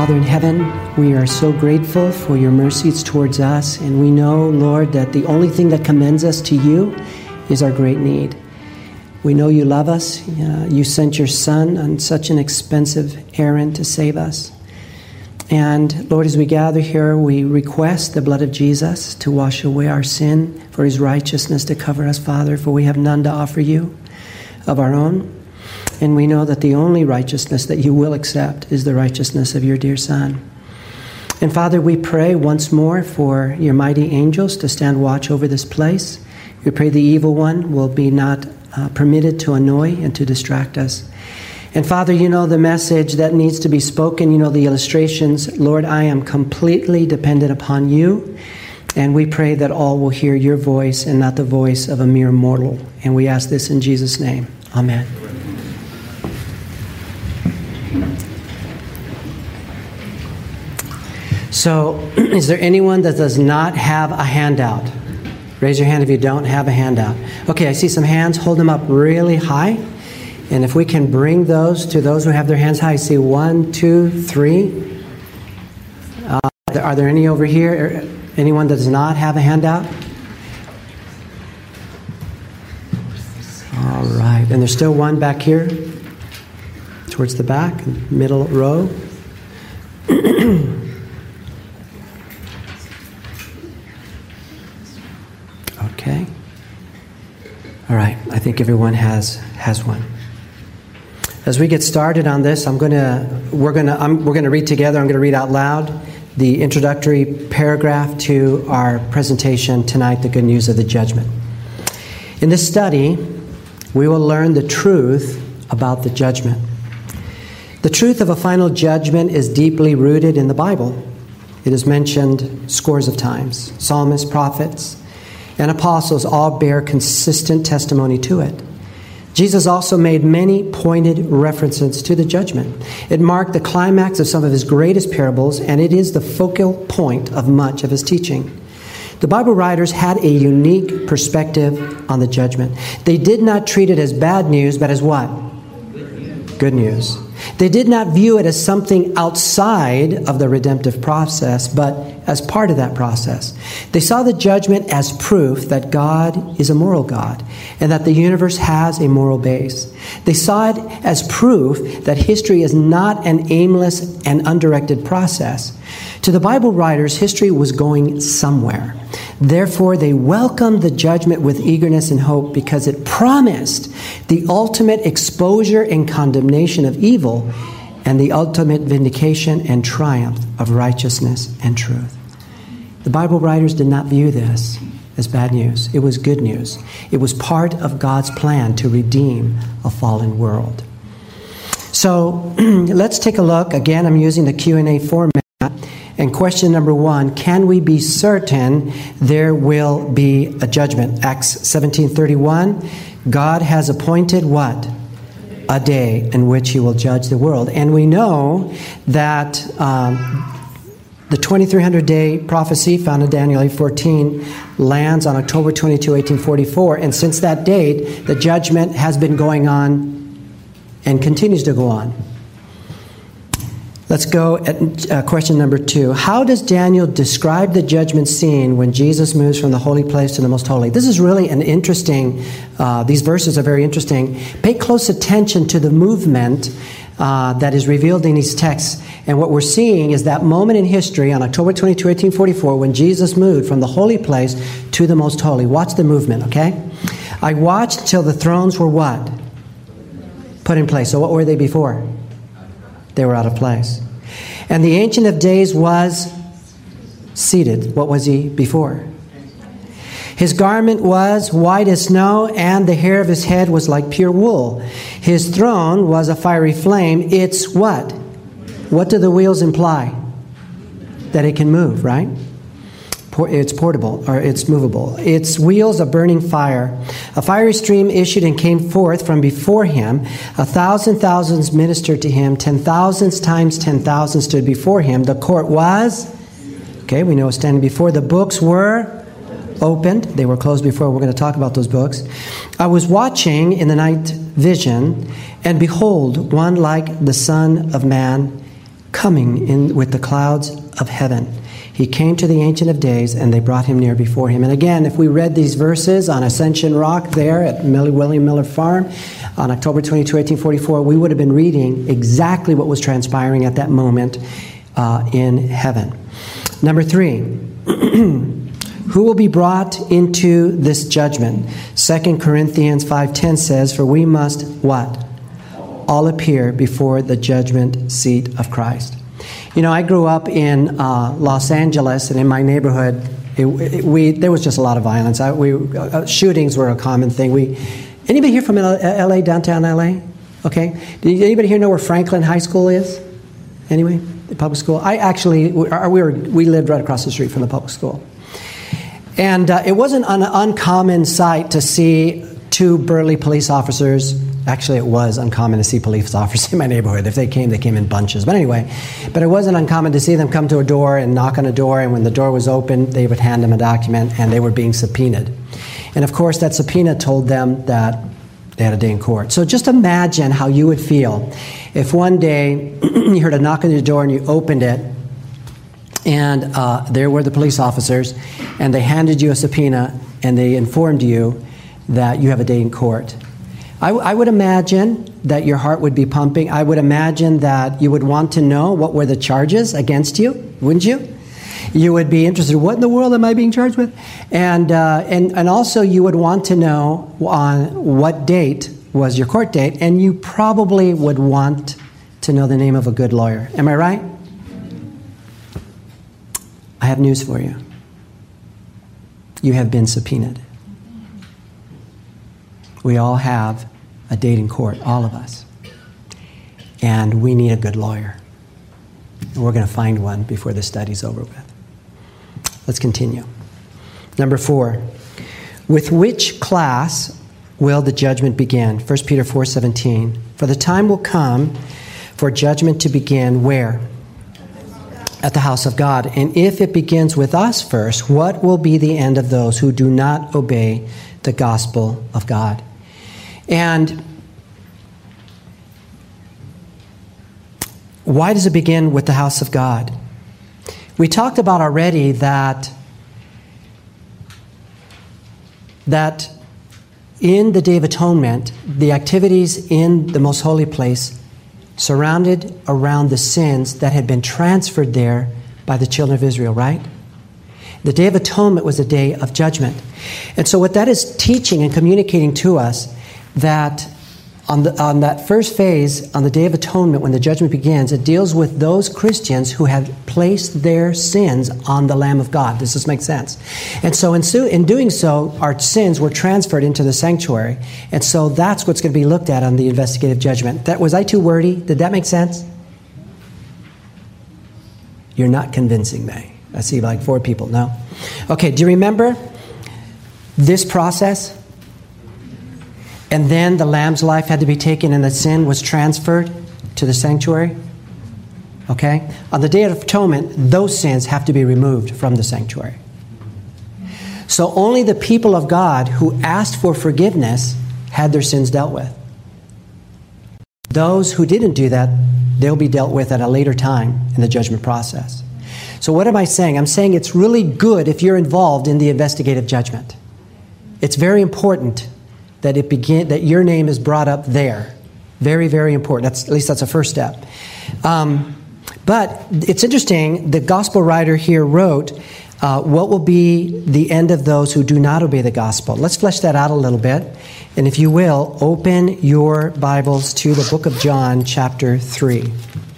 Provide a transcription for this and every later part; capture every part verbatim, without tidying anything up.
Father in heaven, we are so grateful for your mercies towards us, and we know, Lord, that the only thing that commends us to you is our great need. We know you love us. Uh, you sent your Son on such an expensive errand to save us. And Lord, as we gather here, we request the blood of Jesus to wash away our sin, for his righteousness to cover us, Father, for we have none to offer you of our own. And we know that the only righteousness that you will accept is the righteousness of your dear Son. And Father, we pray once more for your mighty angels to stand watch over this place. We pray the evil one will be not uh, permitted to annoy and to distract us. And Father, you know the message that needs to be spoken. You know the illustrations. Lord, I am completely dependent upon you. And we pray that all will hear your voice and not the voice of a mere mortal. And we ask this in Jesus' name. Amen. So, is there anyone that does not have a handout? Raise your hand if you don't have a handout. Okay, I see some hands. Hold them up really high. And if we can bring those to those who have their hands high, I see one, two, three. Uh, are there any over here? Anyone that does not have a handout? All right. And there's still one back here towards the back, middle row. Okay. All right. I think everyone has has one. As we get started on this, I'm going to we're going to I'm, we're going to read together. I'm going to read out loud the introductory paragraph to our presentation tonight, The Good News of the Judgment. In this study, we will learn the truth about the judgment. The truth of a final judgment is deeply rooted in the Bible. It is mentioned scores of times. Psalmists, prophets, and apostles all bear consistent testimony to it. Jesus also made many pointed references to the judgment. It marked the climax of some of his greatest parables, and it is the focal point of much of his teaching. The Bible writers had a unique perspective on the judgment. They did not treat it as bad news, but as what? Good news. Good news. They did not view it as something outside of the redemptive process, but as part of that process. They saw the judgment as proof that God is a moral God and that the universe has a moral base. They saw it as proof that history is not an aimless and undirected process. To the Bible writers, history was going somewhere. Therefore, they welcomed the judgment with eagerness and hope because it promised the ultimate exposure and condemnation of evil and the ultimate vindication and triumph of righteousness and truth. The Bible writers did not view this as bad news. It was good news. It was part of God's plan to redeem a fallen world. So let's take a look. Again, I'm using the Q and A format. And question number one, can we be certain there will be a judgment? Acts seventeen thirty-one, God has appointed what? A day in which he will judge the world. And we know that um, the twenty-three hundred day prophecy found in Daniel eight fourteen lands on October twenty-second, eighteen forty-four. And since that date, the judgment has been going on and continues to go on. Let's go at uh, question number two. How does Daniel describe the judgment scene when Jesus moves from the holy place to the most holy? This is really an interesting, uh, these verses are very interesting. Pay close attention to the movement uh, that is revealed in these texts. And what we're seeing is that moment in history on October twenty-second, eighteen forty-four, when Jesus moved from the holy place to the most holy. Watch the movement, okay? I watched till the thrones were what? Put in place. So what were they before? They were out of place. And the Ancient of Days was seated. What was he before? His garment was white as snow, and the hair of his head was like pure wool. His throne was a fiery flame. It's what? What do the wheels imply? That it can move, right? It's portable, or it's movable. Its wheels a burning fire. A fiery stream issued and came forth from before him. A thousand thousands ministered to him. Ten thousands times ten thousand stood before him. The court was, okay, we know it's standing before. The books were opened. They were closed before. We're going to talk about those books. I was watching in the night vision, and behold, one like the Son of Man coming in with the clouds of heaven. He came to the Ancient of Days, and they brought him near before him. And again, if we read these verses on Ascension Rock there at William Miller Farm on October twenty-second, eighteen forty-four, we would have been reading exactly what was transpiring at that moment uh, in heaven. Number three, who will be brought into this judgment? Second Corinthians five ten says, for we must, what? All appear before the judgment seat of Christ. You know, I grew up in uh, Los Angeles, and in my neighborhood, it, it, we there was just a lot of violence. I, we uh, shootings were a common thing. We anybody here from L A, downtown L A? Okay. Did anybody here know where Franklin High School is? Anyway, the public school. I actually we were we lived right across the street from the public school, and uh, it wasn't an uncommon sight to see two burly police officers. Actually, it was uncommon to see police officers in my neighborhood. If they came, they came in bunches. But anyway, but it wasn't uncommon to see them come to a door and knock on a door, and when the door was open, they would hand them a document, and they were being subpoenaed. And of course, that subpoena told them that they had a day in court. So just imagine how you would feel if one day you heard a knock on your door and you opened it, and uh, there were the police officers, and they handed you a subpoena, and they informed you that you have a day in court. I, I would imagine that your heart would be pumping. I would imagine that you would want to know what were the charges against you, wouldn't you? You would be interested, what in the world am I being charged with? And, uh, and, and also you would want to know on what date was your court date, and you probably would want to know the name of a good lawyer. Am I right? I have news for you. You have been subpoenaed. We all have a date in court, all of us. And we need a good lawyer. And we're going to find one before the study's over with. Let's continue. Number four, with which class will the judgment begin? First Peter four seventeen. For the time will come for judgment to begin where? At the house of God. And if it begins with us first, what will be the end of those who do not obey the gospel of God? And why does it begin with the house of God? We talked about already that, that in the Day of Atonement, the activities in the most holy place surrounded around the sins that had been transferred there by the children of Israel, right? The Day of Atonement was a day of judgment. And so what that is teaching and communicating to us, that on, the, on that first phase, on the Day of Atonement, when the judgment begins, it deals with those Christians who have placed their sins on the Lamb of God. Does this make sense? And so in, so in doing so, our sins were transferred into the sanctuary. And so that's what's going to be looked at on the investigative judgment. That, was I too wordy? Did that make sense? You're not convincing me. I see like four people. No? Okay, do you remember this process? And then the lamb's life had to be taken and the sin was transferred to the sanctuary. Okay? On the Day of Atonement, those sins have to be removed from the sanctuary. So only the people of God who asked for forgiveness had their sins dealt with. Those who didn't do that, they'll be dealt with at a later time in the judgment process. So what am I saying? I'm saying it's really good if you're involved in the investigative judgment. It's very important that it begin, that your name is brought up there. Very, very important. That's, at least that's a first step. Um, but it's interesting, the gospel writer here wrote, uh, what will be the end of those who do not obey the gospel? Let's flesh that out a little bit. And if you will, open your Bibles to the book of John, chapter three.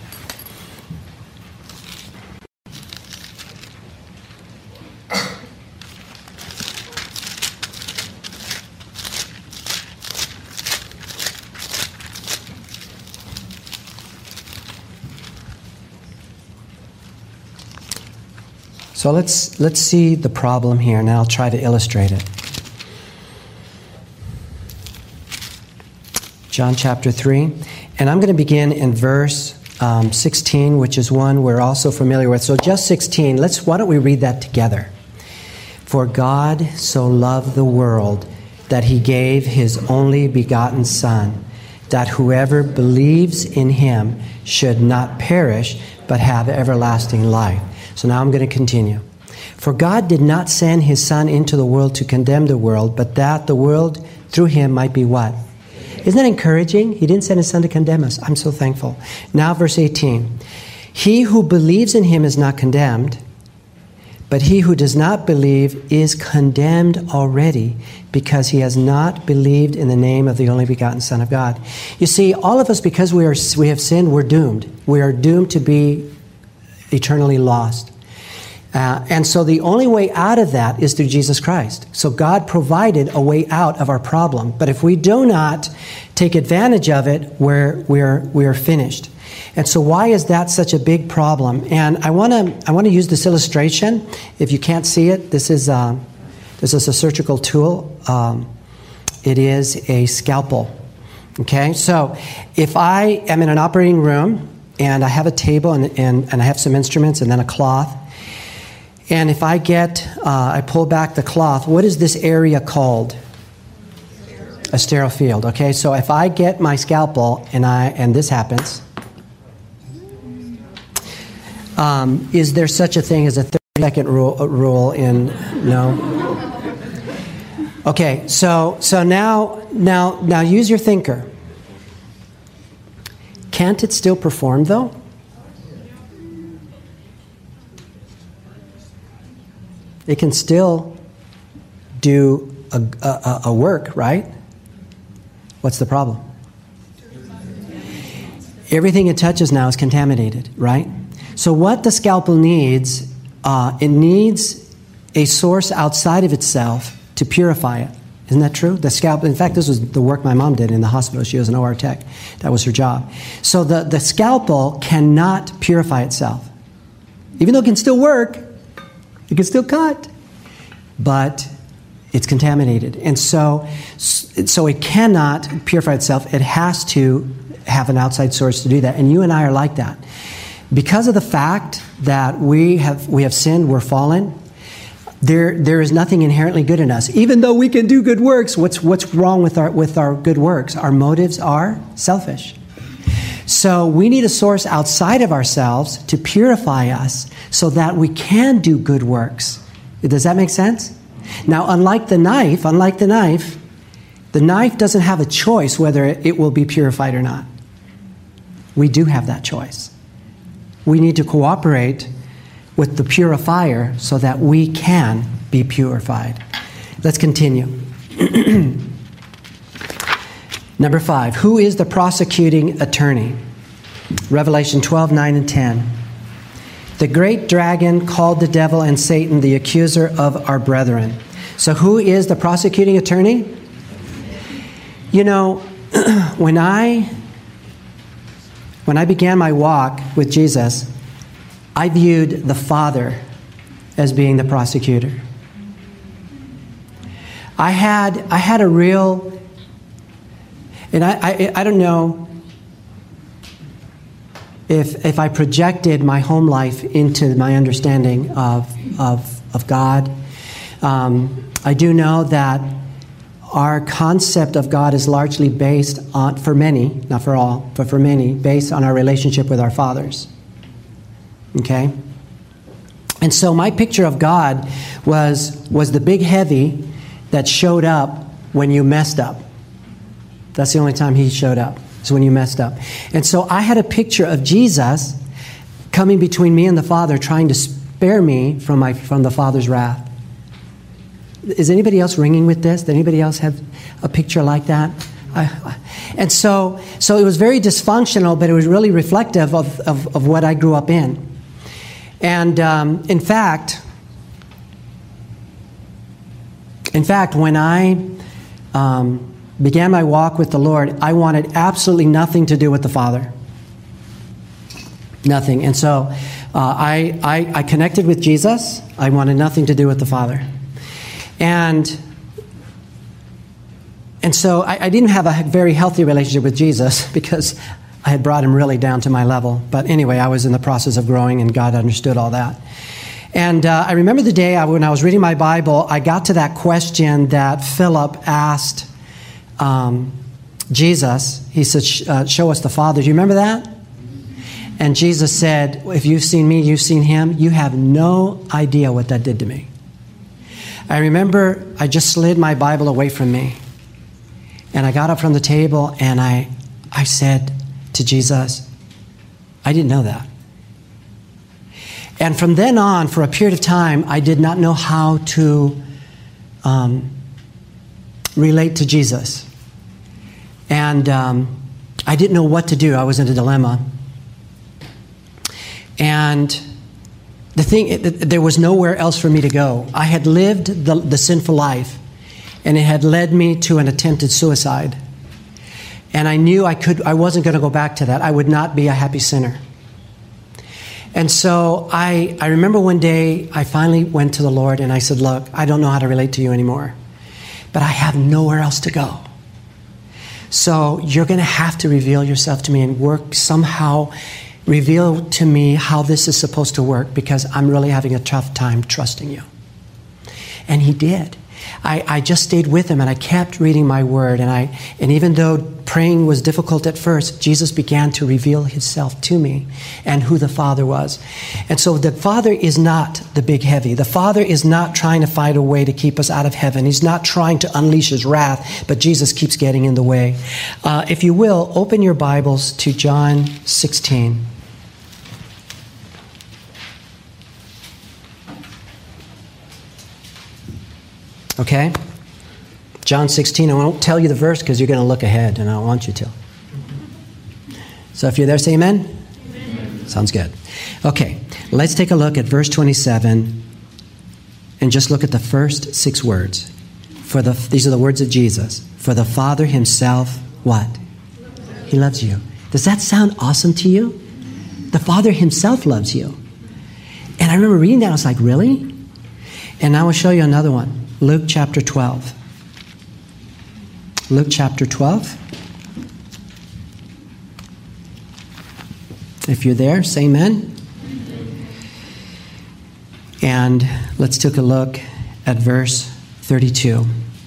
So let's let's see the problem here, and I'll try to illustrate it. John chapter three, and I'm going to begin in verse um, sixteen, which is one we're also familiar with. So just sixteen. Let's. Why don't we read that together? For God so loved the world that He gave His only begotten Son, that whoever believes in him should not perish, but have everlasting life. So now I'm going to continue. For God did not send his Son into the world to condemn the world, but that the world through him might be what? Isn't that encouraging? He didn't send his Son to condemn us. I'm so thankful. Now verse eighteen. He who believes in him is not condemned, but he who does not believe is condemned already, because he has not believed in the name of the only begotten Son of God. You see, all of us, because we are we have sinned, we're doomed. We are doomed to be eternally lost. Uh, and so the only way out of that is through Jesus Christ. So God provided a way out of our problem. But if we do not take advantage of it, we're, we're, we're finished. And so why is that such a big problem? And I want to I want to use this illustration. If you can't see it, this is uh, this is a surgical tool. Um, it is a scalpel. Okay, so if I am in an operating room and I have a table and and, and I have some instruments and then a cloth, and if I get uh, I pull back the cloth, what is this area called? A sterile field. Okay, so if I get my scalpel and I and this happens. Um, is there such a thing as a thirty-second rule, rule in, no? Okay, so so now now now use your thinker. Can't it still perform though? It can still do a, a, a work, right? What's the problem? Everything it touches now is contaminated, right? So what the scalpel needs, uh, it needs a source outside of itself to purify it. Isn't that true? The scalpel, in fact, this was the work my mom did in the hospital. She was an O R tech. That was her job. So the, the scalpel cannot purify itself. Even though it can still work, it can still cut, but it's contaminated. And so, so it cannot purify itself. It has to have an outside source to do that. And you and I are like that. Because of the fact that we have we have sinned, we're fallen, there there is nothing inherently good in us. Even though we can do good works, what's what's wrong with our with our good works? Our motives are selfish. So we need a source outside of ourselves to purify us so that we can do good works. Does that make sense? Now, unlike the knife, unlike the knife, the knife doesn't have a choice whether it will be purified or not. We do have that choice. We need to cooperate with the purifier so that we can be purified. Let's continue. Number five, who is the prosecuting attorney? Revelation twelve, nine and ten. The great dragon called the devil and Satan, the accuser of our brethren. So who is the prosecuting attorney? You know, when I... When I began my walk with Jesus, I viewed the Father as being the prosecutor. I had I had a real, and I I, I don't know if if I projected my home life into my understanding of of of God. Um, I do know that our concept of God is largely based on, for many, not for all, but for many, based on our relationship with our fathers. Okay? And so my picture of God was, was the big heavy that showed up when you messed up. That's the only time he showed up, is when you messed up. And so I had a picture of Jesus coming between me and the Father, trying to spare me from my from the Father's wrath. Is anybody else ringing with this? Did anybody else have a picture like that? I, I, and so so it was very dysfunctional, but it was really reflective of, of, of what I grew up in. And um, in fact, in fact, when I um, began my walk with the Lord, I wanted absolutely nothing to do with the Father. Nothing. And so uh, I, I I connected with Jesus. I wanted nothing to do with the Father. And and so I, I didn't have a very healthy relationship with Jesus because I had brought him really down to my level. But anyway, I was in the process of growing, and God understood all that. And uh, I remember the day I, when I was reading my Bible, I got to that question that Philip asked um, Jesus, he said, uh, show us the Father. Do you remember that? And Jesus said, if you've seen me, you've seen him. You have no idea what that did to me. I remember I just slid my Bible away from me. And I got up from the table and I, I said to Jesus, I didn't know that. And from then on, for a period of time, I did not know how to um, relate to Jesus. And um, I didn't know what to do. I was in a dilemma. And the thing, it, there was nowhere else for me to go. I had lived the, the sinful life, and it had led me to an attempted suicide. And I knew I could, I wasn't going to go back to that. I would not be a happy sinner. And so I, I remember one day I finally went to the Lord and I said, look, I don't know how to relate to you anymore, but I have nowhere else to go. So you're going to have to reveal yourself to me and work somehow. Reveal to me how this is supposed to work, because I'm really having a tough time trusting you. And he did. I, I just stayed with him and I kept reading my word. And I, and even though praying was difficult at first, Jesus began to reveal himself to me and who the Father was. And so the Father is not the big heavy. The Father is not trying to find a way to keep us out of heaven. He's not trying to unleash his wrath, but Jesus keeps getting in the way. Uh, if you will, open your Bibles to John sixteen. Okay? John sixteen, I won't tell you the verse because you're going to look ahead, and I don't want you to. So if you're there, say amen? Amen. Sounds good. Okay, let's take a look at verse twenty-seven and just look at the first six words. For the These are the words of Jesus. For the Father himself, what? He loves you. Does that sound awesome to you? The Father himself loves you. And I remember reading that, I was like, really? And I will show you another one. Luke chapter twelve. Luke chapter twelve. If you're there, say amen. And let's take a look at verse thirty-two.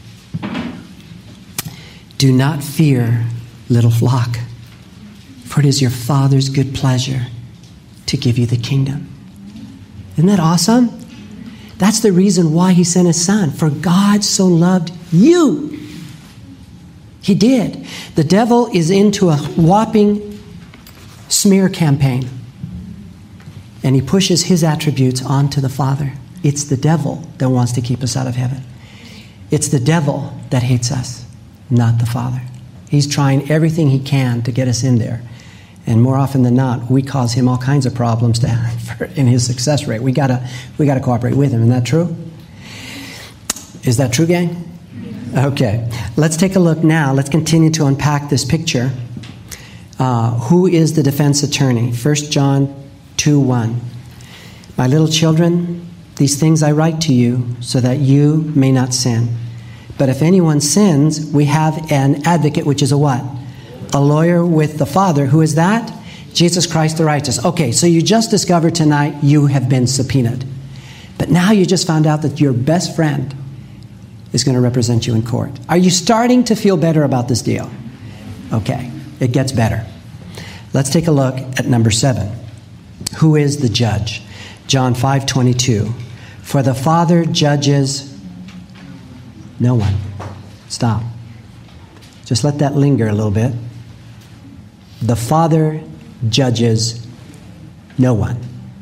Do not fear, little flock, for it is your Father's good pleasure to give you the kingdom. Isn't that awesome? That's the reason why he sent his son. For God so loved you. He did. The devil is into a whopping smear campaign. And he pushes his attributes onto the Father. It's the devil that wants to keep us out of heaven. It's the devil that hates us, not the Father. He's trying everything he can to get us in there. And more often than not, we cause him all kinds of problems to have in his success rate. We gotta, we gotta cooperate with him. Isn't that true? Is that true, gang? Okay. Let's take a look now. Let's continue to unpack this picture. Uh, who is the defense attorney? First John two one. My little children, these things I write to you so that you may not sin. But if anyone sins, we have an advocate, which is a what? A lawyer with the Father. Who is that? Jesus Christ the righteous. Okay, so you just discovered tonight you have been subpoenaed. But now you just found out that your best friend is going to represent you in court. Are you starting to feel better about this deal? Okay, it gets better. Let's take a look at number seven. Who is the judge? John five twenty-two. For the Father judges no one. Stop. Just let that linger a little bit. The Father judges no one.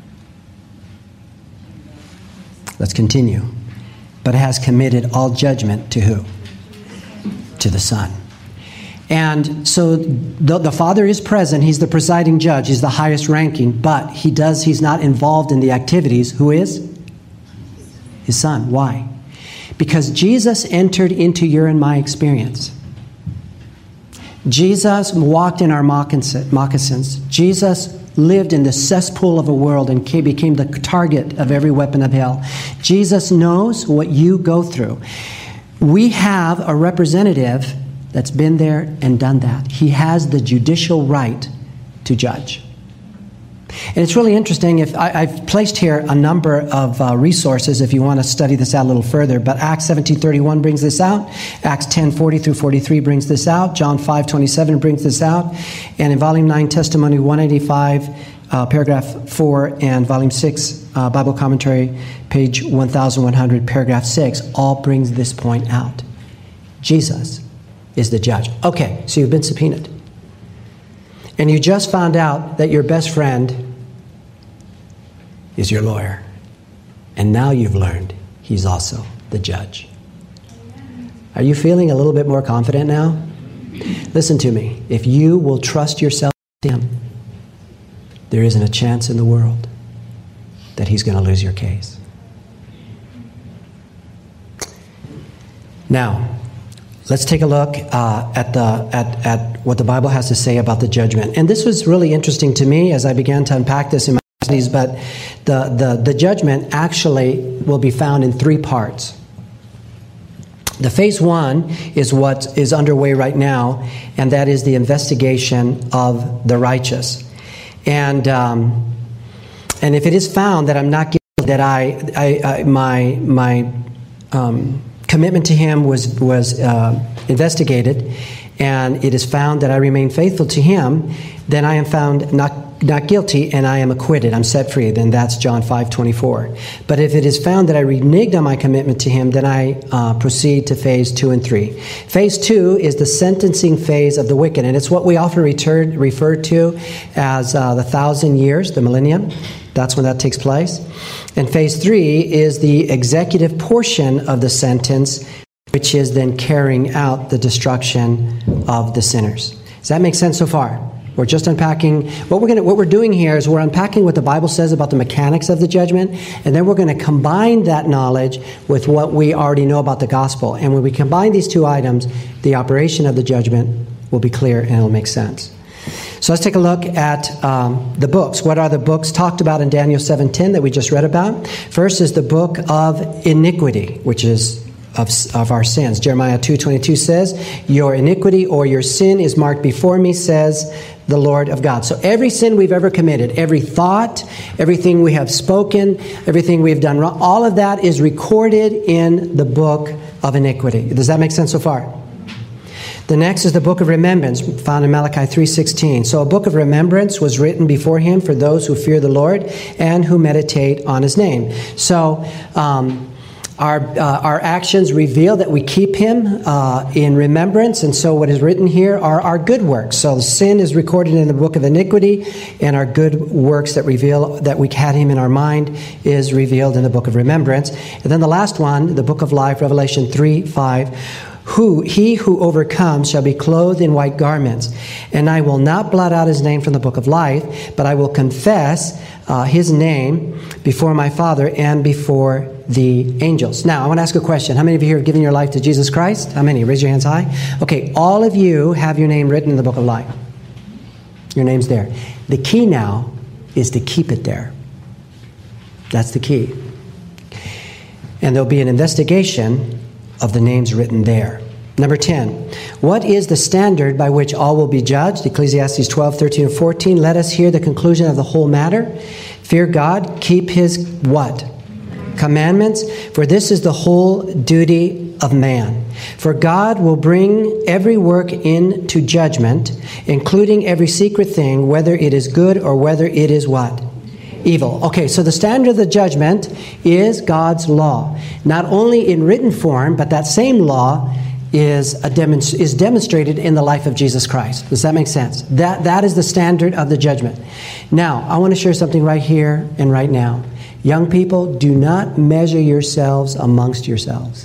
Let's continue. But has committed all judgment to who? To the Son. And so the, the Father is present. He's the presiding judge. He's the highest ranking. But he does, he's not involved in the activities. Who is? His Son. Why? Because Jesus entered into your and my experience. Jesus walked in our moccasins. Jesus lived in the cesspool of a world and became the target of every weapon of hell. Jesus knows what you go through. We have a representative that's been there and done that. He has the judicial right to judge. And it's really interesting. If I, I've placed here a number of uh, resources if you want to study this out a little further. But Acts seventeen thirty-one brings this out. Acts ten forty through forty-three brings this out. John five twenty-seven brings this out. And in Volume nine, Testimony one eighty-five, uh, paragraph four, and Volume six, uh, Bible Commentary, page one thousand one hundred, paragraph six, all brings this point out. Jesus is the judge. Okay, so you've been subpoenaed. And you just found out that your best friend is your lawyer. And now you've learned he's also the judge. Are you feeling a little bit more confident now? Listen to me. If you will trust yourself to him, there isn't a chance in the world that he's going to lose your case. Now, let's take a look uh, at the at, at what the Bible has to say about the judgment. And this was really interesting to me as I began to unpack this in my studies, but the, the, the judgment actually will be found in three parts. The phase one is what is underway right now, and that is the investigation of the righteous. And um, and if it is found that I'm not guilty, that I, I, I my my um, commitment to him was was uh, investigated, and it is found that I remain faithful to him, then I am found not not guilty, and I am acquitted. I'm set free. Then that's John five twenty-four. But if it is found that I reneged on my commitment to him, then I uh, proceed to phase two and three. Phase two is the sentencing phase of the wicked, and it's what we often return, refer to as uh, the thousand years, the millennium. That's when that takes place. And phase three is the executive portion of the sentence, which is then carrying out the destruction of the sinners. Does that make sense so far? We're just unpacking what we're going to, what we're doing here is we're unpacking what the Bible says about the mechanics of the judgment, and then we're going to combine that knowledge with what we already know about the gospel. And when we combine these two items, the operation of the judgment will be clear and it'll make sense. So let's take a look at um, the books. What are the books talked about in Daniel seven ten that we just read about? First is the book of iniquity, which is of, of our sins. Jeremiah two twenty-two says, "Your iniquity or your sin is marked before me, says the Lord of God." So every sin we've ever committed, every thought, everything we have spoken, everything we've done wrong, all of that is recorded in the book of iniquity. Does that make sense so far? The next is the book of remembrance, found in Malachi three sixteen. So a book of remembrance was written before him for those who fear the Lord and who meditate on his name. So um, our uh, our actions reveal that we keep him uh, in remembrance, and so what is written here are our good works. So the sin is recorded in the book of iniquity, and our good works that reveal that we had him in our mind is revealed in the book of remembrance. And then the last one, the book of life, Revelation three five. Who he who overcomes shall be clothed in white garments, and I will not blot out his name from the book of life, but I will confess uh, his name before my Father and before the angels. Now, I want to ask a question. How many of you here have given your life to Jesus Christ? How many? Raise your hands high. Okay, all of you have your name written in the book of life. Your name's there. The key now is to keep it there. That's the key. And there'll be an investigation of the names written there. Number ten, what is the standard by which all will be judged? Ecclesiastes twelve, thirteen, and fourteen. Let us hear the conclusion of the whole matter. Fear God, keep his what? Commandments, for this is the whole duty of man. For God will bring every work into judgment, including every secret thing, whether it is good or whether it is what? Evil. Okay, so the standard of the judgment is God's law. Not only in written form, but that same law is a demonst- is demonstrated in the life of Jesus Christ. Does that make sense? That That is the standard of the judgment. Now, I want to share something right here and right now. Young people, do not measure yourselves amongst yourselves.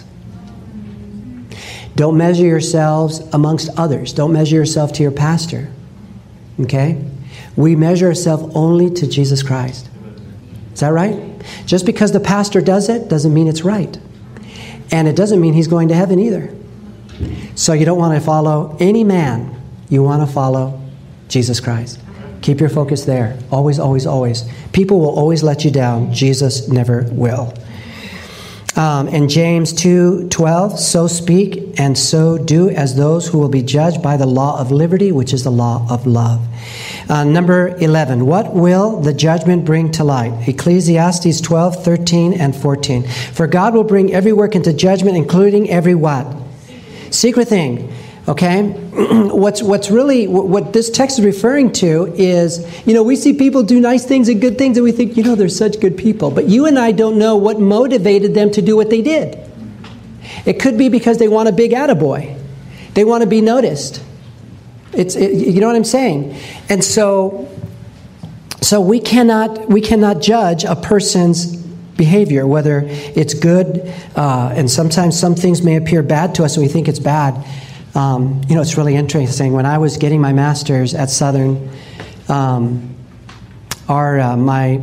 Don't measure yourselves amongst others. Don't measure yourself to your pastor. Okay? We measure ourselves only to Jesus Christ. Is that right? Just because the pastor does it doesn't mean it's right. And it doesn't mean he's going to heaven either. So you don't want to follow any man. You want to follow Jesus Christ. Keep your focus there. Always, always, always. People will always let you down. Jesus never will. Um, and James two twelve, so speak and so do as those who will be judged by the law of liberty, which is the law of love. Uh, number eleven, what will the judgment bring to light? Ecclesiastes twelve, thirteen, and fourteen. For God will bring every work into judgment, including every what? Secret thing. Okay? what's what's really, what this text is referring to is, you know, we see people do nice things and good things and we think, you know, they're such good people. But you and I don't know what motivated them to do what they did. It could be because they want a big attaboy. They want to be noticed. It's, it, you know what I'm saying? And so, so we cannot, we cannot judge a person's behavior, whether it's good, uh, and sometimes some things may appear bad to us and we think it's bad. Um, you know, it's really interesting. When I was getting my master's at Southern, um, our uh, my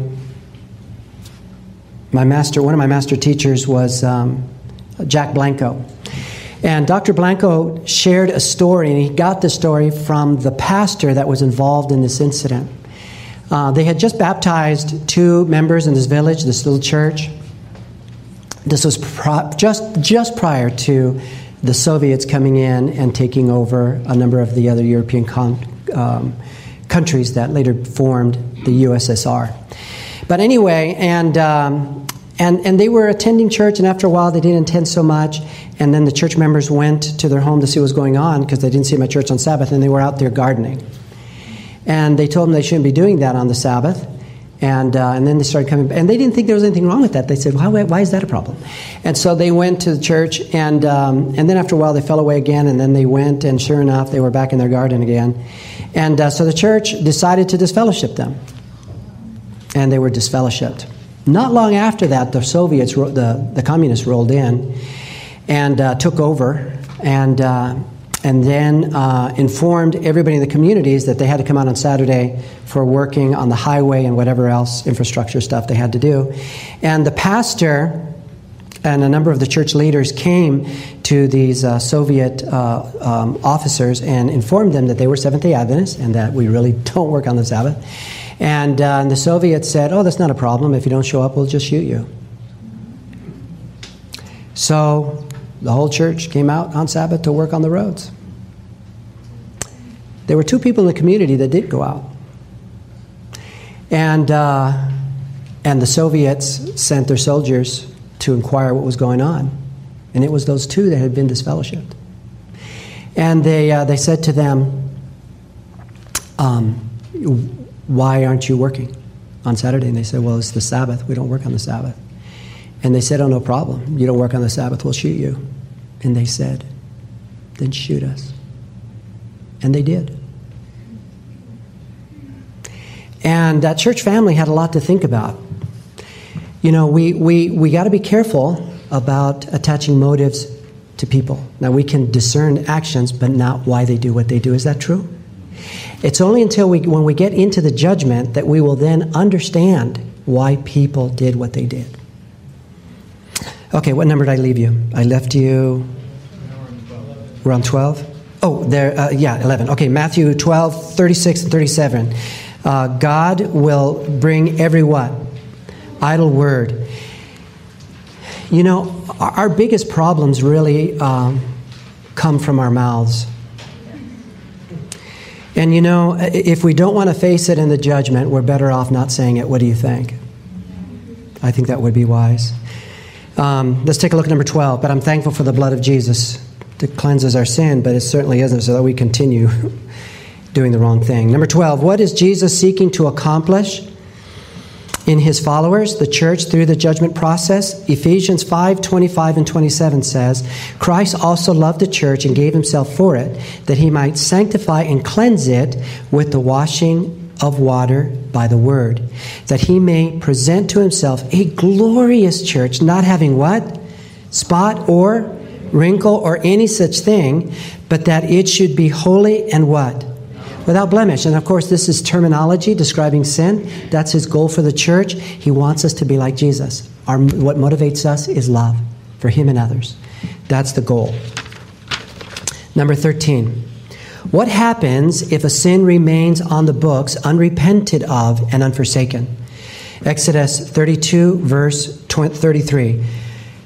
my master, one of my master teachers was um, Jack Blanco, and Doctor Blanco shared a story, and he got the story from the pastor that was involved in this incident. Uh, they had just baptized two members in this village, this little church. This was pro- just just prior to the Soviets coming in and taking over a number of the other European con- um, countries that later formed the U S S R. But anyway, and, um, and, and they were attending church, and after a while they didn't attend so much, and then the church members went to their home to see what was going on because they didn't see them at church on Sabbath, and they were out there gardening. And they told them they shouldn't be doing that on the Sabbath. And uh, and then they started coming, and they didn't think there was anything wrong with that. They said, why, why is that a problem? And so they went to the church, and um, and then after a while they fell away again, and then they went, and sure enough, they were back in their garden again. And uh, so the church decided to disfellowship them. And they were disfellowshipped. Not long after that, the Soviets, the, the communists rolled in and uh, took over, and uh, and then uh, informed everybody in the communities that they had to come out on Saturday for working on the highway and whatever else infrastructure stuff they had to do. And the pastor and a number of the church leaders came to these uh, Soviet uh, um, officers and informed them that they were Seventh-day Adventists and that we really don't work on the Sabbath. And, uh, and the Soviets said, oh, that's not a problem. If you don't show up, we'll just shoot you. So the whole church came out on Sabbath to work on the roads. There were two people in the community that did go out. And uh, and the Soviets sent their soldiers to inquire what was going on. And it was those two that had been disfellowshipped. And they uh, they said to them, um, why aren't you working on Saturday? And they said, well, it's the Sabbath. We don't work on the Sabbath. And they said, oh, no problem. You don't work on the Sabbath, we'll shoot you. And they said, then shoot us. And they did. And that church family had a lot to think about. You know, we, we, we got to be careful about attaching motives to people. Now, we can discern actions, but not why they do what they do. Is that true? It's only until we, when we get into the judgment that we will then understand why people did what they did. Okay, what number did I leave you? I left you around twelve? Oh, there, uh, yeah, eleven. Okay, Matthew twelve, thirty-six and thirty-seven. Uh, God will bring every what? Idle word. You know, our, our biggest problems really um, come from our mouths. And you know, if we don't want to face it in the judgment, we're better off not saying it. What do you think? I think that would be wise. Um, let's take a look at number twelve. But I'm thankful for the blood of Jesus that cleanses our sin, but it certainly isn't so that we continue doing the wrong thing. Number twelve, what is Jesus seeking to accomplish in his followers, the church, through the judgment process? Ephesians five, twenty-five and twenty-seven says, Christ also loved the church and gave himself for it, that he might sanctify and cleanse it with the washing of water by the word, that he may present to himself a glorious church, not having what? Spot or wrinkle or any such thing, but that it should be holy and what? Without blemish. And of course, this is terminology describing sin. That's his goal for the church. He wants us to be like Jesus. Our, what motivates us is love for him and others. That's the goal. Number thirteen. What happens if a sin remains on the books, unrepented of and unforsaken? Exodus thirty-two, verse thirty-three.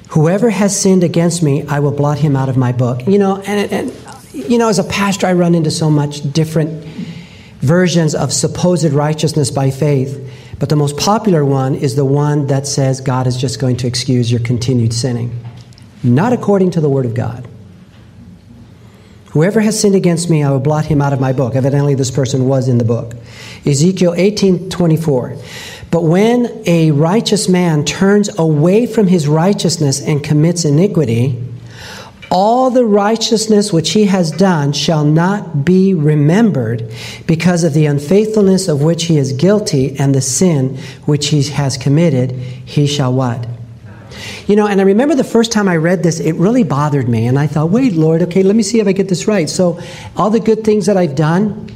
Whoever has sinned against me, I will blot him out of my book. You know, and, and you know, as a pastor, I run into so much different versions of supposed righteousness by faith. But the most popular one is the one that says God is just going to excuse your continued sinning. Not according to the Word of God. Whoever has sinned against me, I will blot him out of my book. Evidently, this person was in the book. Ezekiel eighteen twenty-four. But when a righteous man turns away from his righteousness and commits iniquity, all the righteousness which he has done shall not be remembered because of the unfaithfulness of which he is guilty and the sin which he has committed, he shall what? You know, and I remember the first time I read this, it really bothered me. And I thought, wait, Lord, okay, let me see if I get this right. So all the good things that I've done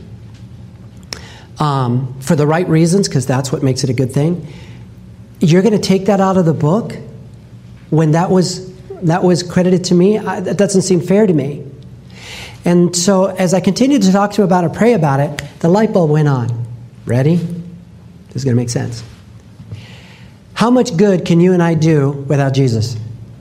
um, for the right reasons, because that's what makes it a good thing, you're going to take that out of the book when that was... that was credited to me? I, that doesn't seem fair to me. And so as I continued to talk to him about it and pray about it, the light bulb went on. Ready? This is going to make sense. How much good can you and I do without Jesus?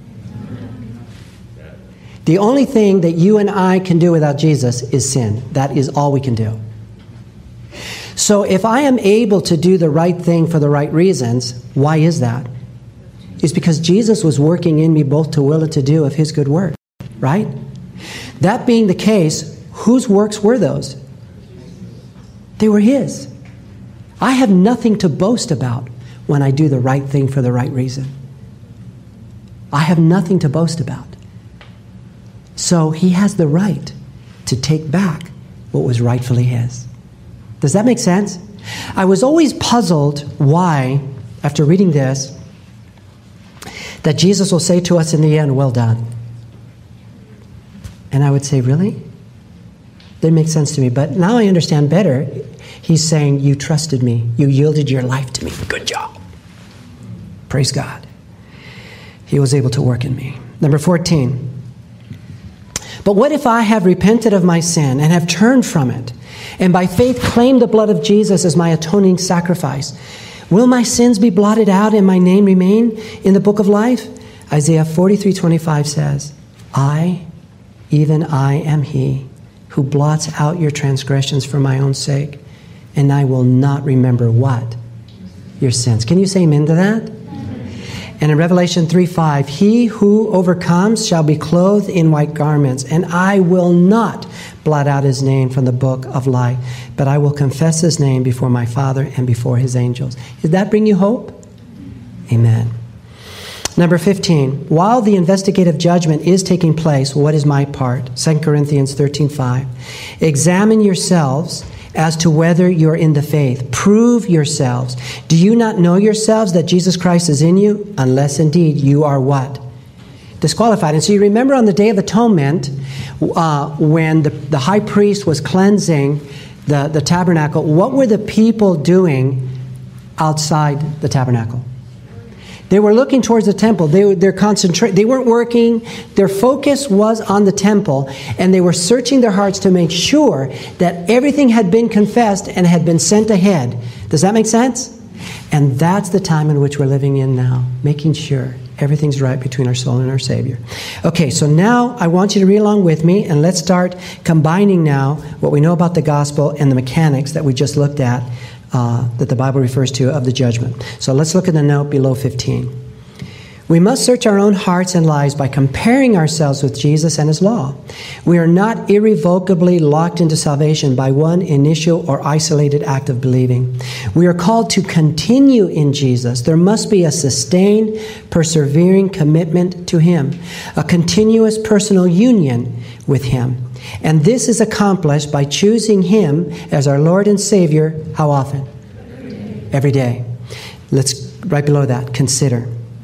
The only thing that you and I can do without Jesus is sin. That is all we can do. So if I am able to do the right thing for the right reasons, why is that? Is because Jesus was working in me both to will and to do of his good work, right? That being the case, whose works were those? They were his. I have nothing to boast about when I do the right thing for the right reason. I have nothing to boast about. So he has the right to take back what was rightfully his. Does that make sense? I was always puzzled why, after reading this, that Jesus will say to us in the end, well done. And I would say, really? Didn't make sense to me. But now I understand better. He's saying, you trusted me. You yielded your life to me. Good job. Praise God. He was able to work in me. Number fourteen. But what if I have repented of my sin and have turned from it, and by faith claimed the blood of Jesus as my atoning sacrifice? Will my sins be blotted out and my name remain in the book of life? Isaiah forty-three twenty-five says, I, even I, am he who blots out your transgressions for my own sake, and I will not remember what? Your sins. Can you say amen to that? And in Revelation three five, he who overcomes shall be clothed in white garments, and I will not blot out his name from the book of life, but I will confess his name before my Father and before his angels. Does that bring you hope? Amen. Number fifteen, while the investigative judgment is taking place, what is my part? Second Corinthians thirteen five. Examine yourselves as to whether you're in the faith. Prove yourselves. Do you not know yourselves that Jesus Christ is in you? Unless indeed you are what? Disqualified. And so you remember on the Day of Atonement, uh, when the, the high priest was cleansing the, the tabernacle, what were the people doing outside the tabernacle? They were looking towards the temple. They, they're concentrate. They weren't working. Their focus was on the temple, and they were searching their hearts to make sure that everything had been confessed and had been sent ahead. Does that make sense? And that's the time in which we're living in now, making sure everything's right between our soul and our Savior. Okay, so now I want you to read along with me, and let's start combining now what we know about the gospel and the mechanics that we just looked at, Uh, that the Bible refers to of the judgment. So let's look at the note below fifteen. We must search our own hearts and lives by comparing ourselves with Jesus and his law. We are not irrevocably locked into salvation by one initial or isolated act of believing. We are called to continue in Jesus. There must be a sustained, persevering commitment to him, a continuous personal union with him. And this is accomplished by choosing him as our Lord and Savior. How often? Every day. Every day. Let's, right below that, consider.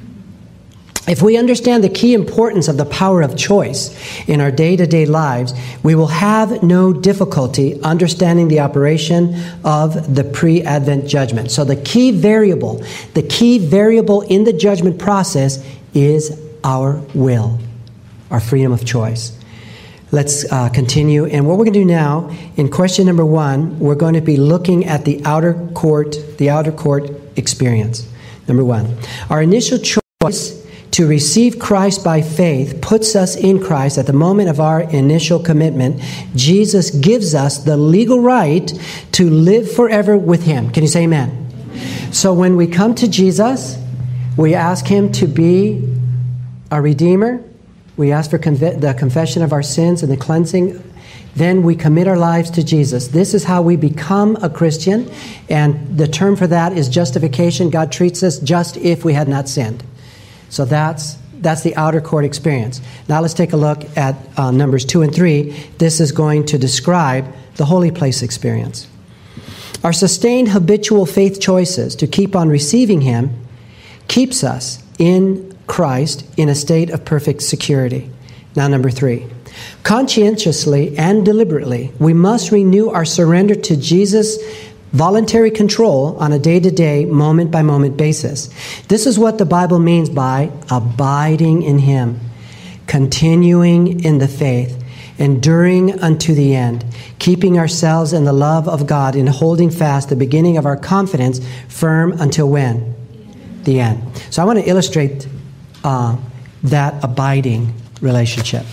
If we understand the key importance of the power of choice in our day-to-day lives, we will have no difficulty understanding the operation of the pre-Advent judgment. So the key variable, the key variable in the judgment process is our will, our freedom of choice. Let's uh, continue. And what we're going to do now, in question number one, we're going to be looking at the outer court, the outer court experience. Number one, our initial choice to receive Christ by faith puts us in Christ at the moment of our initial commitment. Jesus gives us the legal right to live forever with Him. Can you say amen? So when we come to Jesus, we ask Him to be our Redeemer. We ask for conv- the confession of our sins and the cleansing. Then we commit our lives to Jesus. This is how we become a Christian. And the term for that is justification. God treats us just if we had not sinned. So that's that's the outer court experience. Now let's take a look at uh, Numbers two and three. This is going to describe the holy place experience. Our sustained habitual faith choices to keep on receiving Him keeps us in Christ in a state of perfect security. Now number three. Conscientiously and deliberately, we must renew our surrender to Jesus' voluntary control on a day-to-day, moment-by-moment basis. This is what the Bible means by abiding in Him, continuing in the faith, enduring unto the end, keeping ourselves in the love of God, and holding fast the beginning of our confidence firm until when? The end. So I want to illustrate uh, that abiding relationship.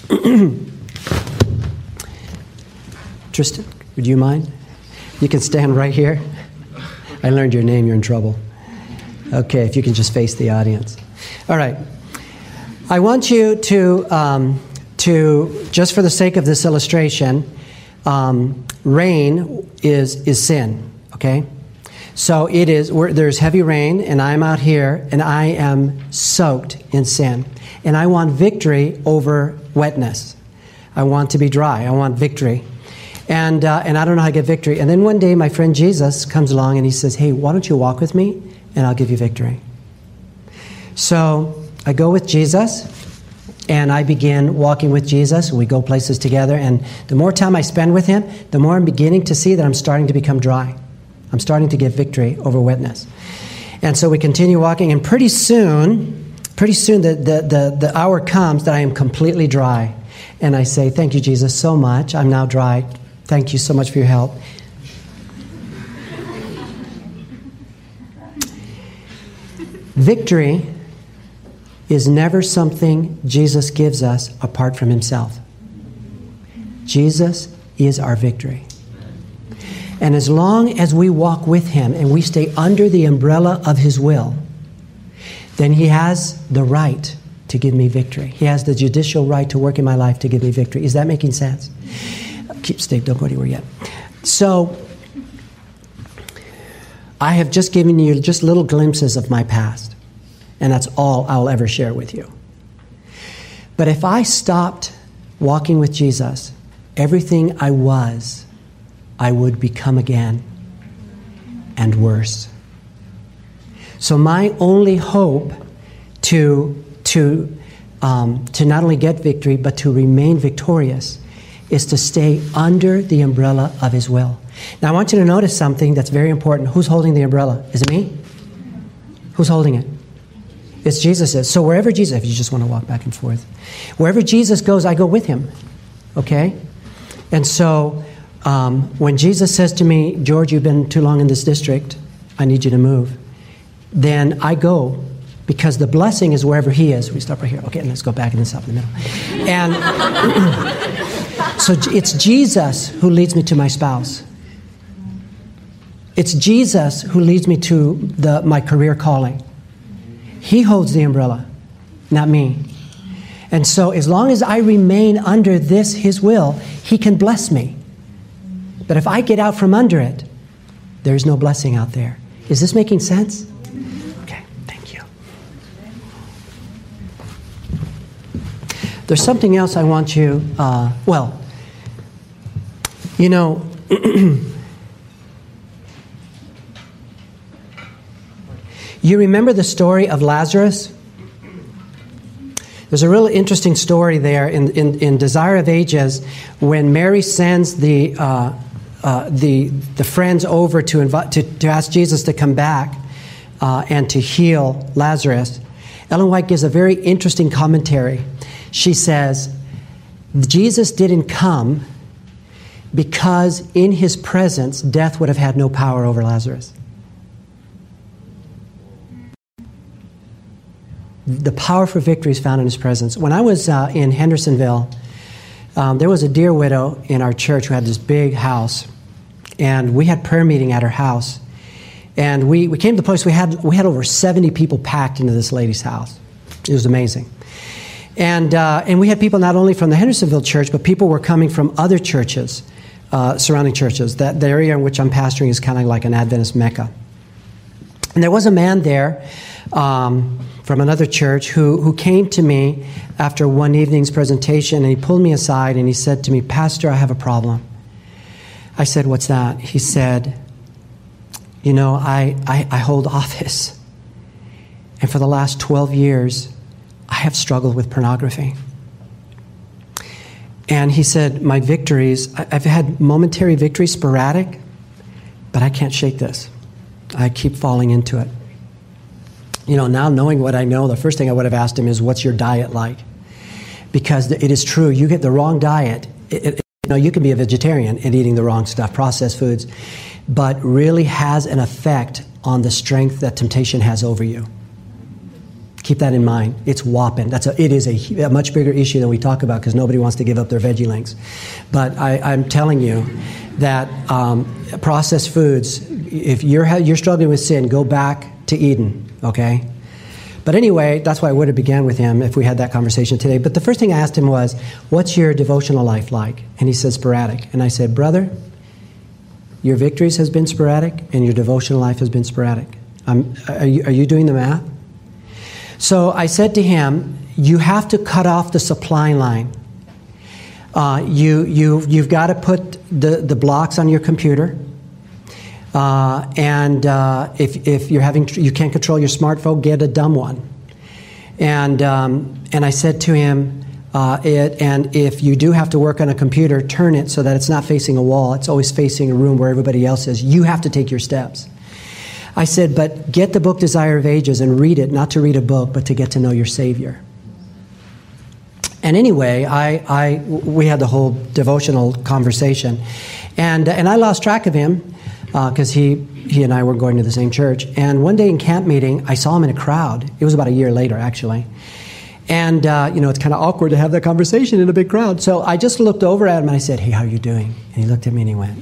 Tristan, would you mind? You can stand right here. I learned your name, you're in trouble. Okay, if you can just face the audience. All right. I want you to, um, to just for the sake of this illustration, um, rain is, is sin, okay? So it is, we're, there's heavy rain, and I'm out here, and I am soaked in sin. And I want victory over wetness. I want to be dry. I want victory. And uh, and I don't know how to get victory. And then one day my friend Jesus comes along and he says, hey, why don't you walk with me and I'll give you victory. So I go with Jesus and I begin walking with Jesus. We go places together. And the more time I spend with Him, the more I'm beginning to see that I'm starting to become dry. I'm starting to get victory over wetness. And so we continue walking, and pretty soon... Pretty soon the, the, the, the hour comes that I am completely dry. And I say, thank you, Jesus, so much. I'm now dry. Thank you so much for your help. Victory is never something Jesus gives us apart from Himself. Jesus is our victory. And as long as we walk with Him and we stay under the umbrella of His will, then He has the right to give me victory. He has the judicial right to work in my life to give me victory. Is that making sense? Keep stay, don't go anywhere yet. So, I have just given you just little glimpses of my past. And that's all I'll ever share with you. But if I stopped walking with Jesus, everything I was, I would become again, and worse. So my only hope to to um, to not only get victory, but to remain victorious, is to stay under the umbrella of His will. Now I want you to notice something that's very important. Who's holding the umbrella? Is it me? Who's holding it? It's Jesus. So wherever Jesus, if you just want to walk back and forth, wherever Jesus goes, I go with Him. Okay? And so um, when Jesus says to me, George, you've been too long in this district, I need you to move, then I go, because the blessing is wherever He is. We stop right here. Okay, and let's go back and then stop in the middle. And so it's Jesus who leads me to my spouse. It's Jesus who leads me to the my career calling. He holds the umbrella, not me. And so as long as I remain under this, His will, He can bless me. But if I get out from under it, there's no blessing out there. Is this making sense? Okay, thank you. There's something else I want you, uh, well, you know, you remember the story of Lazarus? There's a really interesting story there in, in, in Desire of Ages when Mary sends the uh, uh, the the friends over to invite to, to ask Jesus to come back uh, and to heal Lazarus. Ellen White gives a very interesting commentary. She says, Jesus didn't come because in His presence death would have had no power over Lazarus. The power for victory is found in His presence. When I was uh, in Hendersonville, um, there was a dear widow in our church who had this big house, and we had prayer meeting at her house. And we, we came to the place we had we had over seventy people packed into this lady's house. It was amazing. And uh, and we had people not only from the Hendersonville church, but people were coming from other churches, uh, surrounding churches. That the area in which I'm pastoring is kind of like an Adventist Mecca. And there was a man there um, from another church who, who came to me after one evening's presentation, and he pulled me aside and he said to me, "Pastor, I have a problem." I said, "What's that?" He said, "You know, I, I, I hold office, and for the last twelve years, I have struggled with pornography." And he said, "My victories, I've had momentary victories, sporadic, but I can't shake this. I keep falling into it." You know, now knowing what I know, the first thing I would have asked him is, "What's your diet like?" Because it is true, you get the wrong diet. It, it, you know, you can be a vegetarian and eating the wrong stuff, processed foods, but really has an effect on the strength that temptation has over you. Keep that in mind. It's whopping. That's a, it is a, a much bigger issue than we talk about because nobody wants to give up their veggie links. But I, I'm telling you that um, processed foods, if you're you're struggling with sin, go back to Eden, okay? But anyway, that's why I would have began with him if we had that conversation today. But the first thing I asked him was, "What's your devotional life like?" And he said, "Sporadic." And I said, "Brother, your victories has been sporadic, and your devotional life has been sporadic. Um, are, you, are you doing the math?" So I said to him, "You have to cut off the supply line. Uh, you, you, you've got to put the, the blocks on your computer. Uh, and uh, if, if you're having, you can't control your smartphone, get a dumb one." And, um, and I said to him, Uh, it, and if you do have to work on a computer, turn it so that it's not facing a wall. It's always facing a room where everybody else is. You have to take your steps. I said, but get the book Desire of Ages and read it, not to read a book, but to get to know your Savior. And anyway, I, I, we had the whole devotional conversation. And, and I lost track of him because uh, he, he and I were going to the same church. And one day in camp meeting, I saw him in a crowd. It was about a year later, actually. And, uh, you know, it's kind of awkward to have that conversation in a big crowd. So I just looked over at him and I said, "Hey, how are you doing?" And he looked at me and he went,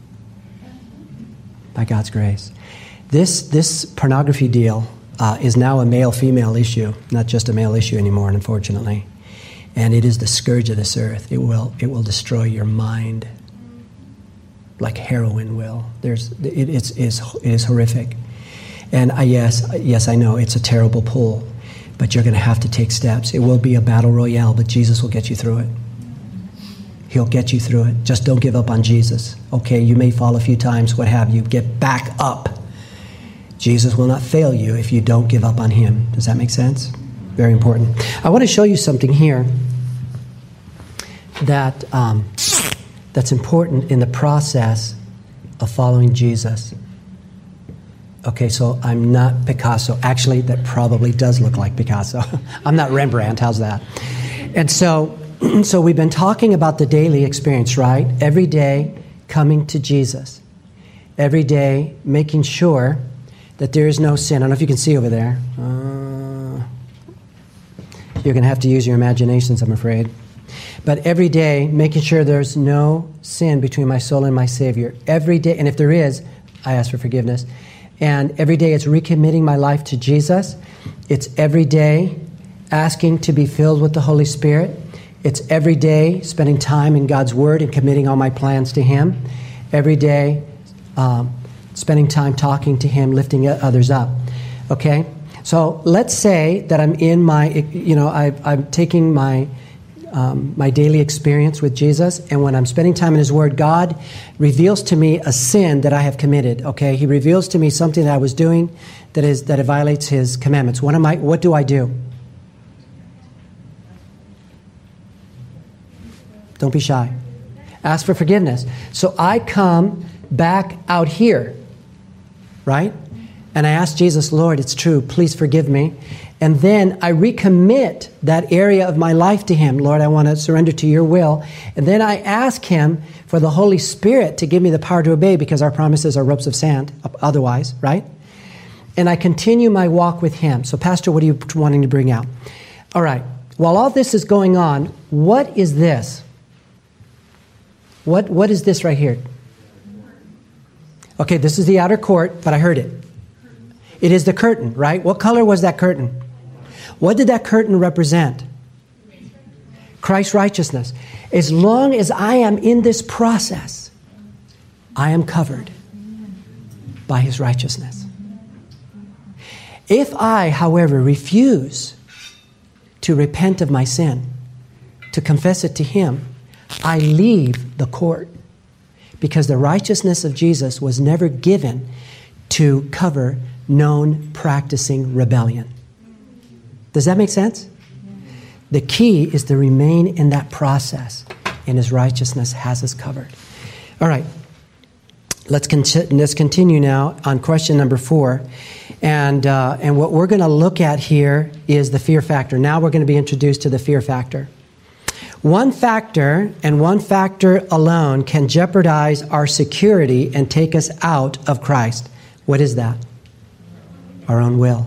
"By God's grace." This this pornography deal uh, is now a male-female issue, not just a male issue anymore, unfortunately. And it is the scourge of this earth. It will it will destroy your mind like heroin will. There's it, it's, it's, it is horrific. And I, yes, yes, I know, it's a terrible pull. But you're going to have to take steps. It will be a battle royale, but Jesus will get you through it. He'll get you through it. Just don't give up on Jesus. Okay, you may fall a few times, what have you. Get back up. Jesus will not fail you if you don't give up on Him. Does that make sense? Very important. I want to show you something here that um, that's important in the process of following Jesus. Okay, so I'm not Picasso. Actually, that probably does look like Picasso. I'm not Rembrandt. How's that? And so, so we've been talking about the daily experience, right? Every day coming to Jesus. Every day making sure that there is no sin. I don't know if you can see over there. Uh, you're going to have to use your imaginations, I'm afraid. But every day making sure there's no sin between my soul and my Savior. Every day, and if there is, I ask for forgiveness. And every day it's recommitting my life to Jesus. It's every day asking to be filled with the Holy Spirit. It's every day spending time in God's Word and committing all my plans to Him. Every day um, spending time talking to Him, lifting others up. Okay? So let's say that I'm in my, you know, I, I'm taking my Um, my daily experience with Jesus, and when I'm spending time in His Word, God reveals to me a sin that I have committed. Okay, He reveals to me something that I was doing that is that it violates His commandments. What am I? What do I do? Don't be shy. Ask for forgiveness. So I come back out here, right? And I ask Jesus, "Lord, it's true. Please forgive me." And then I recommit that area of my life to Him. "Lord, I want to surrender to your will." And then I ask Him for the Holy Spirit to give me the power to obey, because our promises are ropes of sand otherwise, right? and I continue my walk with Him. So, Pastor, what are you wanting to bring out? All right. While all this is going on, what is this? What What is this right here? Okay, this is the outer court, but I heard it. It is the curtain, right? What color was that curtain? What did that curtain represent? Christ's righteousness. As long as I am in this process, I am covered by His righteousness. If I, however, refuse to repent of my sin, to confess it to Him, I leave the court, because the righteousness of Jesus was never given to cover known practicing rebellion. Does that make sense? The key is to remain in that process, and His righteousness has us covered. All right. Let's, con- let's continue now on question number four. And, uh, and what we're going to look at here is the fear factor. Now we're going to be introduced to the fear factor. One factor, and one factor alone, can jeopardize our security and take us out of Christ. What is that? Our own will.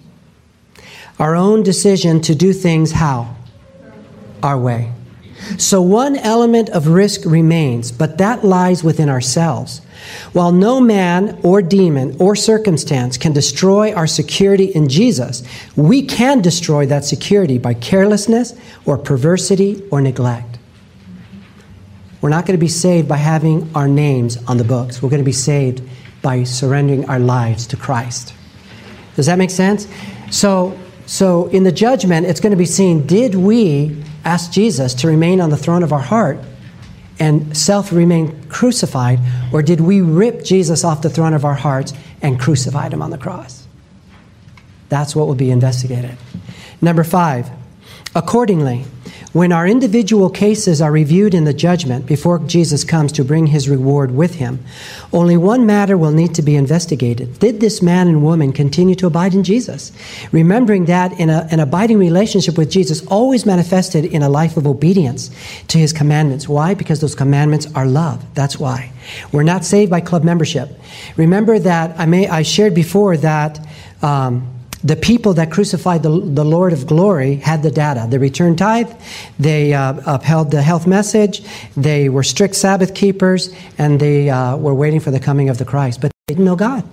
Our own decision to do things how? Our way. So one element of risk remains, but that lies within ourselves. While no man or demon or circumstance can destroy our security in Jesus, we can destroy that security by carelessness or perversity or neglect. We're not going to be saved by having our names on the books. We're going to be saved by surrendering our lives to Christ. Does that make sense? So, so in the judgment, it's going to be seen, did we ask Jesus to remain on the throne of our heart and self remain crucified, or did we rip Jesus off the throne of our hearts and crucified Him on the cross? That's what will be investigated. Number five, accordingly, when our individual cases are reviewed in the judgment before Jesus comes to bring His reward with Him, only one matter will need to be investigated. Did this man and woman continue to abide in Jesus? Remembering that in a, an abiding relationship with Jesus always manifested in a life of obedience to His commandments. Why? Because those commandments are love. That's why. We're not saved by club membership. Remember that I may I shared before that um, the people that crucified the, the Lord of glory had the data. They returned tithe, they uh, upheld the health message, they were strict Sabbath keepers, and they uh, were waiting for the coming of the Christ. But they didn't know God.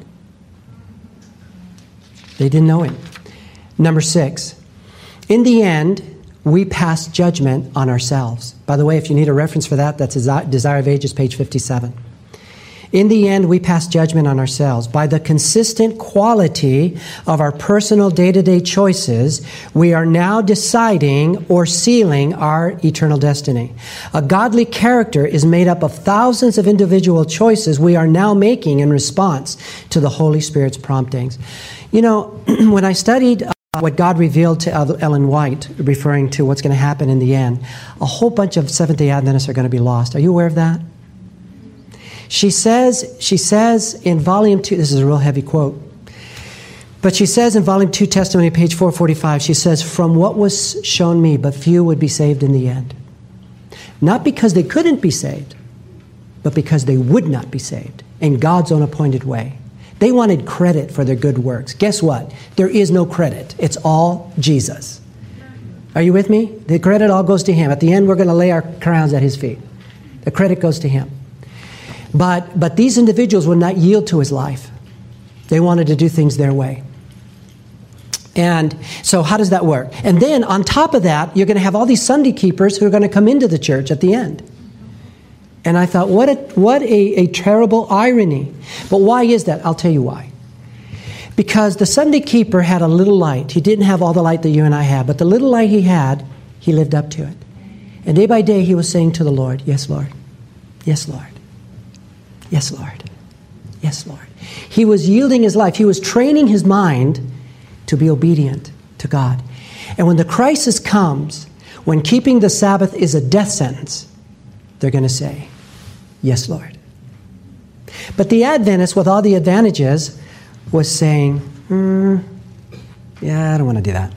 They didn't know Him. Number six, in the end, we pass judgment on ourselves. By the way, if you need a reference for that, that's Desire of Ages, page fifty-seven. In the end, we pass judgment on ourselves. By the consistent quality of our personal day-to-day choices, we are now deciding or sealing our eternal destiny. A godly character is made up of thousands of individual choices we are now making in response to the Holy Spirit's promptings. You know, when I studied uh, what God revealed to Ellen White, referring to what's going to happen in the end, a whole bunch of Seventh-day Adventists are going to be lost. Are you aware of that? She says, she says in volume two, this is a real heavy quote, but she says in volume two, testimony, page four forty-five, she says, from what was shown me, but few would be saved in the end. Not because they couldn't be saved, but because they would not be saved in God's own appointed way. They wanted credit for their good works. Guess what? There is no credit. It's all Jesus. Are you with me? The credit all goes to Him. At the end, we're going to lay our crowns at His feet. The credit goes to Him. But but these individuals would not yield to His life. They wanted to do things their way. And so how does that work? And then on top of that, you're going to have all these Sunday keepers who are going to come into the church at the end. And I thought, what a, what a, a terrible irony. But why is that? I'll tell you why. Because the Sunday keeper had a little light. He didn't have all the light that you and I have, but the little light he had, he lived up to it. And day by day, he was saying to the Lord, yes, Lord. Yes, Lord. Yes, Lord. Yes, Lord. He was yielding his life. He was training his mind to be obedient to God. And when the crisis comes, when keeping the Sabbath is a death sentence, they're going to say, yes, Lord. But the Adventist, with all the advantages, was saying, mm, yeah, I don't want to do that.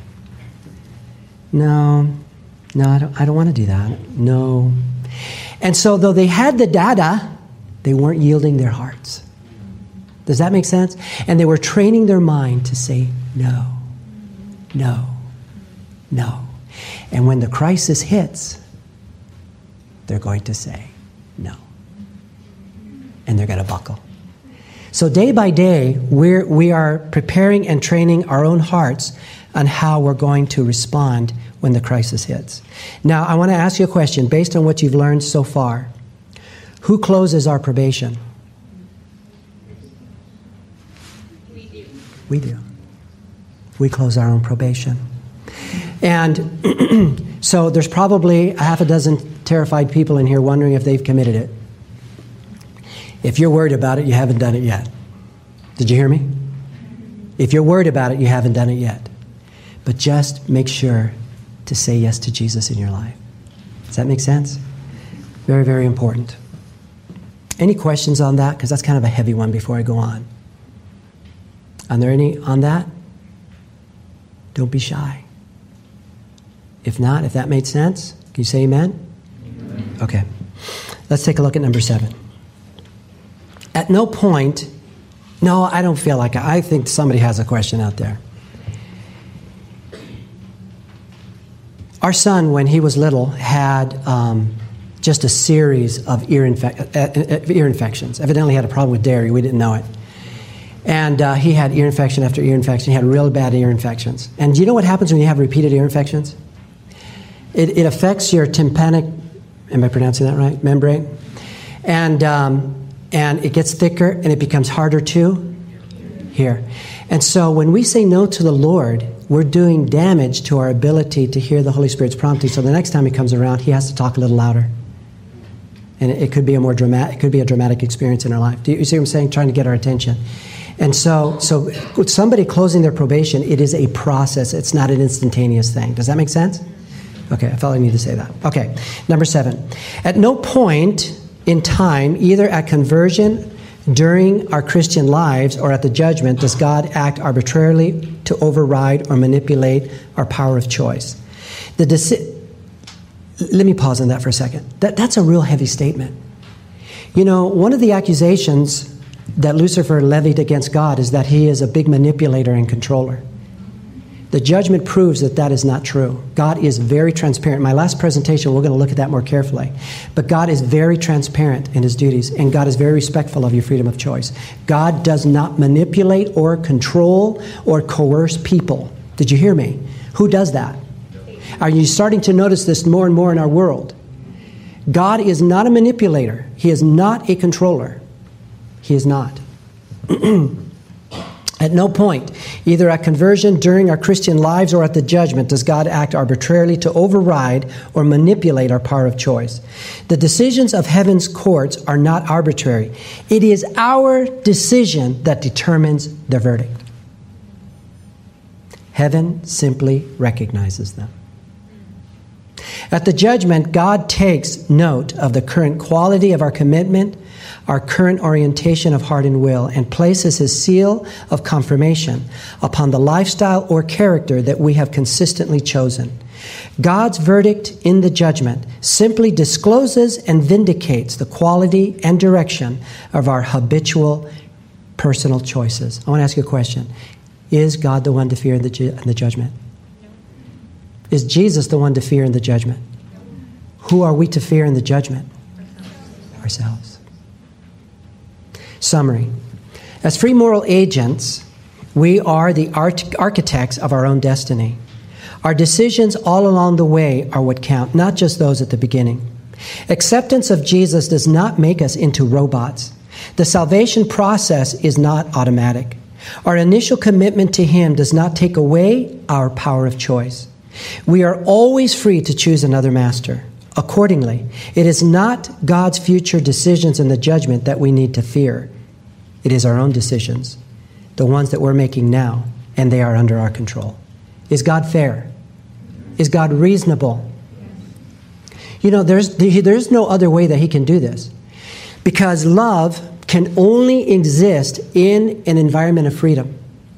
No, no, I don't, I don't want to do that. No. And so though they had the data, they weren't yielding their hearts. Does that make sense? And they were training their mind to say no, no, no. And when the crisis hits, they're going to say no. And they're going to buckle. So day by day, we're, we are preparing and training our own hearts on how we're going to respond when the crisis hits. Now, I want to ask you a question based on what you've learned so far. Who closes our probation? We do. We do. We close our own probation. And so there's probably a half a dozen terrified people in here wondering if they've committed it. If you're worried about it, you haven't done it yet. Did you hear me? If you're worried about it, you haven't done it yet. But just make sure to say yes to Jesus in your life. Does that make sense? Very, very important. Any questions on that? Because that's kind of a heavy one before I go on. Are there any on that? Don't be shy. If not, if that made sense, can you say amen? Amen. Okay. Let's take a look at number seven. At no point, no, I don't feel like it. I think somebody has a question out there. Our son, when he was little, had um, just a series of ear, infe- uh, ear infections. Evidently had a problem with dairy. We didn't know it. And uh, he had ear infection after ear infection. He had real bad ear infections. And do you know what happens when you have repeated ear infections? It, it affects your tympanic, am I pronouncing that right, membrane? And... Um, And it gets thicker, and it becomes harder to hear. And so when we say no to the Lord, we're doing damage to our ability to hear the Holy Spirit's prompting. So the next time he comes around, he has to talk a little louder. And it, it could be a more dramatic, it could be a dramatic experience in our life. Do you see what I'm saying? Trying to get our attention. And so, so with somebody closing their probation, it is a process. It's not an instantaneous thing. Does that make sense? Okay, I felt I need to say that. Okay, number seven. At no point in time, either at conversion, during our Christian lives, or at the judgment, does God act arbitrarily to override or manipulate our power of choice. The deci- Let me pause on that for a second. That, that's a real heavy statement. You know, one of the accusations that Lucifer levied against God is that he is a big manipulator and controller. The judgment proves that that is not true. God is very transparent. In my last presentation, we're going to look at that more carefully. But God is very transparent in his duties, and God is very respectful of your freedom of choice. God does not manipulate or control or coerce people. Did you hear me? Who does that? Are you starting to notice this more and more in our world? God is not a manipulator. He is not a controller. He is not. At no point, either at conversion, during our Christian lives, or at the judgment, does God act arbitrarily to override or manipulate our power of choice. The decisions of heaven's courts are not arbitrary. It is our decision that determines the verdict. Heaven simply recognizes them. At the judgment, God takes note of the current quality of our commitment, our current orientation of heart and will, and places his seal of confirmation upon the lifestyle or character that we have consistently chosen. God's verdict in the judgment simply discloses and vindicates the quality and direction of our habitual personal choices. I want to ask you a question. Is God the one to fear in the, ju- in the judgment? Is Jesus the one to fear in the judgment? Who are we to fear in the judgment? Ourselves. Summary. As free moral agents, we are the arch- architects of our own destiny. Our decisions all along the way are what count, not just those at the beginning. Acceptance of Jesus does not make us into robots. The salvation process is not automatic. Our initial commitment to him does not take away our power of choice. We are always free to choose another master. Accordingly, it is not God's future decisions in the judgment that we need to fear. It is our own decisions, the ones that we're making now, and they are under our control. Is God fair? Is God reasonable? You know, there's there's no other way that he can do this, because love can only exist in an environment of freedom.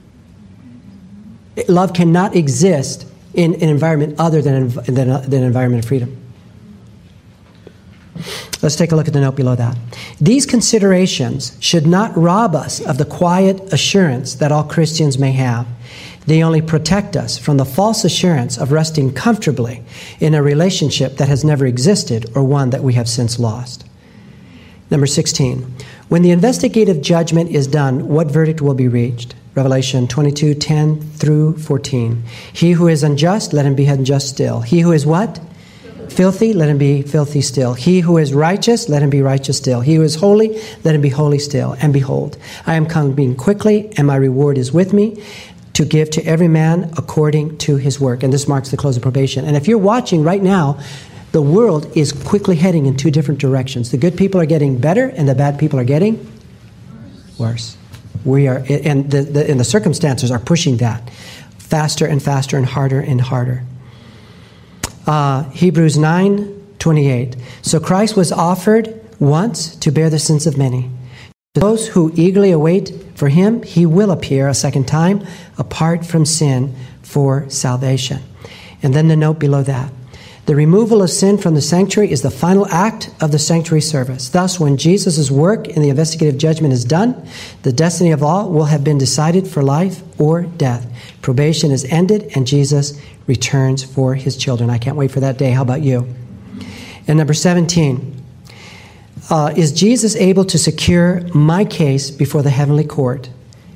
Love cannot exist in an environment other than, than, than an environment of freedom. Let's take a look at the note below that. These considerations should not rob us of the quiet assurance that all Christians may have. They only protect us from the false assurance of resting comfortably in a relationship that has never existed or one that we have since lost. Number sixteen. When the investigative judgment is done, what verdict will be reached? Revelation twenty-two, ten through fourteen. He who is unjust, let him be unjust still. He who is what? Filthy, let him be filthy still. He who is righteous, let him be righteous still. He who is holy, let him be holy still. And behold, I am coming quickly, and my reward is with me, to give to every man according to his work. And this marks the close of probation. And if you're watching right now, the world is quickly heading in two different directions. The good people are getting better, and the bad people are getting worse. We are, and the, the, and the circumstances are pushing that faster and faster and harder and harder. Uh, Hebrews nine twenty-eight. So Christ was offered once to bear the sins of many. To those who eagerly await for him, he will appear a second time apart from sin for salvation. And then the note below that. The removal of sin from the sanctuary is the final act of the sanctuary service. Thus, when Jesus' work in the investigative judgment is done, the destiny of all will have been decided for life or death. Probation is ended, and Jesus returns for his children. I can't wait for that day. How about you? And number seventeen, uh, is Jesus able to secure my case before the heavenly court?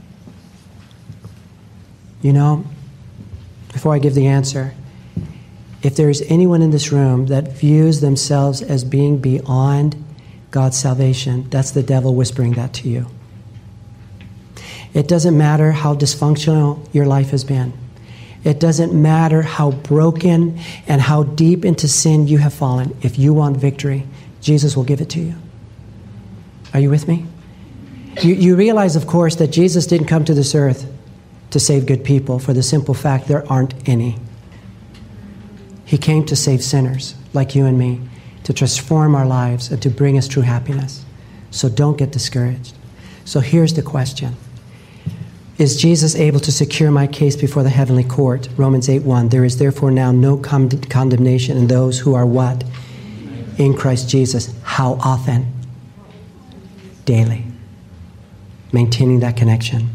You know, before I give the answer, if there is anyone in this room that views themselves as being beyond God's salvation, that's the devil whispering that to you. It doesn't matter how dysfunctional your life has been. It doesn't matter how broken and how deep into sin you have fallen. If you want victory, Jesus will give it to you. Are you with me? You, you realize, of course, that Jesus didn't come to this earth to save good people for the simple fact there aren't any. He came to save sinners like you and me, to transform our lives and to bring us true happiness. So don't get discouraged. So here's the question. Is Jesus able to secure my case before the heavenly court? Romans eight one. There is therefore now no con- condemnation in those who are what? In Christ Jesus. How often? Daily. Maintaining that connection.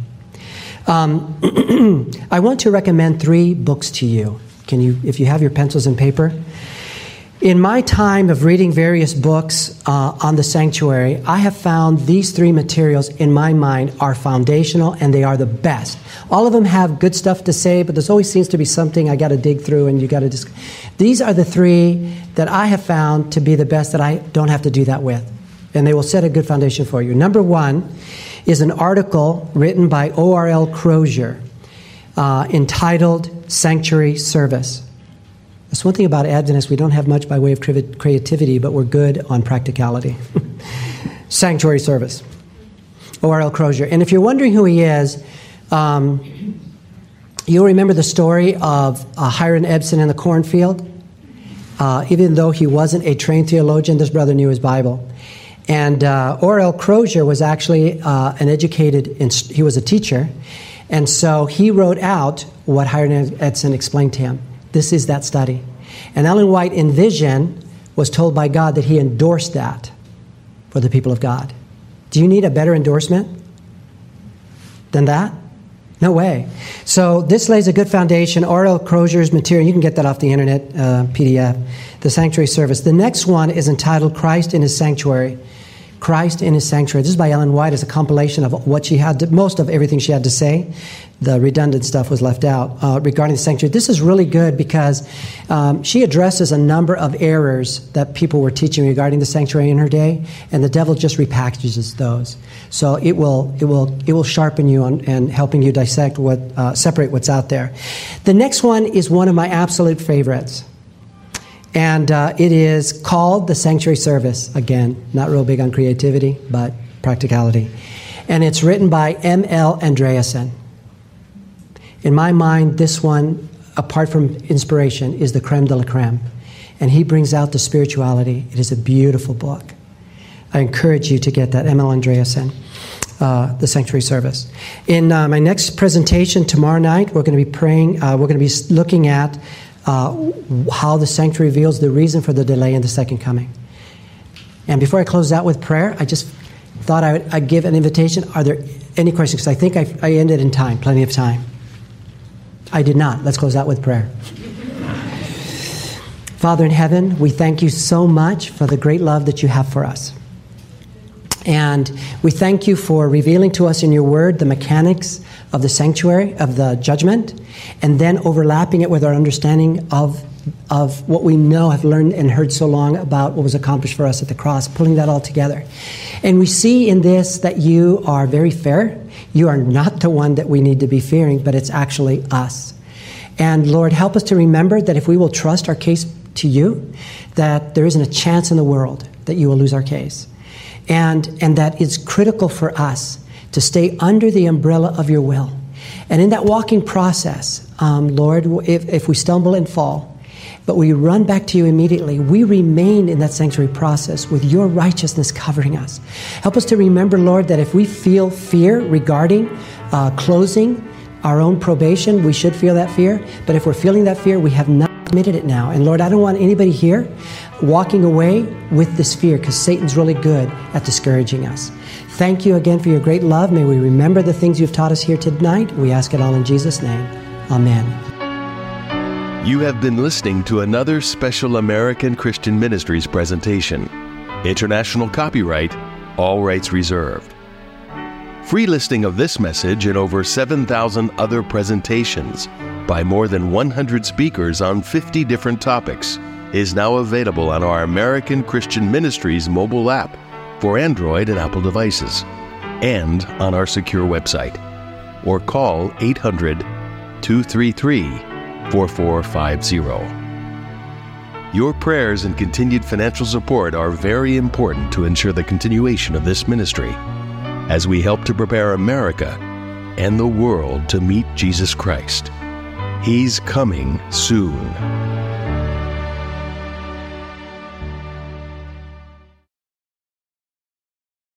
Um, I want to recommend three books to you. Can you, if you have your pencils and paper? In my time of reading various books uh, on the sanctuary, I have found these three materials, in my mind, are foundational and they are the best. All of them have good stuff to say, but there's always seems to be something I got to dig through, and you got to just. These are the three that I have found to be the best that I don't have to do that with, and they will set a good foundation for you. Number one is an article written by O R L Crozier uh, entitled "Sanctuary Service." That's one thing about Adventists. We don't have much by way of creativity, but we're good on practicality. Sanctuary service. O R L Crozier. And if you're wondering who he is, um, you'll remember the story of uh, Hiram Edson in the cornfield. Uh, even though he wasn't a trained theologian, this brother knew his Bible. And uh, O R L Crozier was actually uh, an educated, inst- he was a teacher. And so he wrote out what Hiram Edson explained to him. This is that study. And Ellen White in Vision was told by God that he endorsed that for the people of God. Do you need a better endorsement than that? No way. So this lays a good foundation. O R L Crozier's material, you can get that off the internet, uh, P D F, the Sanctuary Service. The next one is entitled Christ in His Sanctuary. Christ in His Sanctuary. This is by Ellen White. It's a compilation of what she had, to, most of everything she had to say. The redundant stuff was left out uh, regarding the sanctuary. This is really good because um, she addresses a number of errors that people were teaching regarding the sanctuary in her day, and the devil just repackages those. So it will it will it will sharpen you on, and helping you dissect what uh, separate what's out there. The next one is one of my absolute favorites. And uh, it is called The Sanctuary Service. Again, not real big on creativity, but practicality. And it's written by M L Andreasen. In my mind, this one, apart from inspiration, is the creme de la creme. And he brings out the spirituality. It is a beautiful book. I encourage you to get that, M L Andreasen, uh, The Sanctuary Service. In uh, my next presentation tomorrow night, we're going to be praying, uh, we're going to be looking at Uh, how the sanctuary reveals the reason for the delay in the second coming. And before I close out with prayer, I just thought I would I'd give an invitation. Are there any questions? Because I think I, I ended in time, plenty of time. I did not. Let's close out with prayer. Father in heaven, we thank you so much for the great love that you have for us. And we thank you for revealing to us in your word the mechanics of the sanctuary, of the judgment, and then overlapping it with our understanding of, of what we know, have learned and heard so long about what was accomplished for us at the cross, pulling that all together. And we see in this that you are very fair. You are not the one that we need to be fearing, but it's actually us. And Lord, help us to remember that if we will trust our case to you, that there isn't a chance in the world that you will lose our case. And, and that it's critical for us to stay under the umbrella of your will. And in that walking process, um, Lord, if, if we stumble and fall, but we run back to you immediately, we remain in that sanctuary process with your righteousness covering us. Help us to remember, Lord, that if we feel fear regarding uh, closing our own probation, we should feel that fear. But if we're feeling that fear, we have not committed it now. And Lord, I don't want anybody here walking away with this fear, because Satan's really good at discouraging us. Thank you again for your great love. May we remember the things you've taught us here tonight. We ask it all in Jesus' name. Amen. You have been listening to another special American Christian Ministries presentation. International copyright, all rights reserved. Free listing of this message and over seven thousand other presentations by more than one hundred speakers on fifty different topics is now available on our American Christian Ministries mobile app for Android and Apple devices, and on our secure website. Or call eight hundred, two three three, four four five zero. Your prayers and continued financial support are very important to ensure the continuation of this ministry as we help to prepare America and the world to meet Jesus Christ. He's coming soon.